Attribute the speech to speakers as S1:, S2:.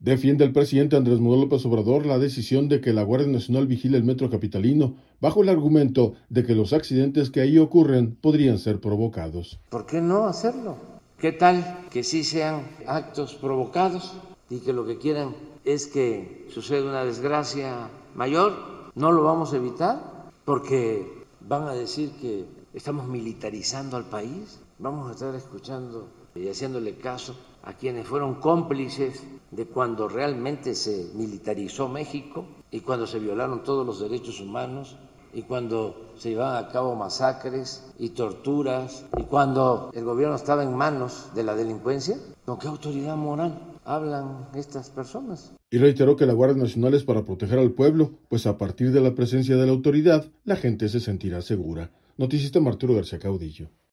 S1: Defiende el presidente Andrés Manuel López Obrador la decisión de que la Guardia Nacional vigile el metro capitalino, bajo el argumento de que los accidentes que ahí ocurren podrían ser provocados.
S2: ¿Por qué no hacerlo? ¿Qué tal que sí sean actos provocados y que lo que quieran es que suceda una desgracia mayor? No lo vamos a evitar porque van a decir que estamos militarizando al país. Vamos a estar escuchando y haciéndole caso a quienes fueron cómplices de cuando realmente se militarizó México y cuando se violaron todos los derechos humanos y cuando se llevaban a cabo masacres y torturas y cuando el gobierno estaba en manos de la delincuencia. ¿Con qué autoridad moral hablan estas personas?
S1: Y reiteró que la Guardia Nacional es para proteger al pueblo, pues a partir de la presencia de la autoridad, la gente se sentirá segura. Noticias de Arturo García Caudillo.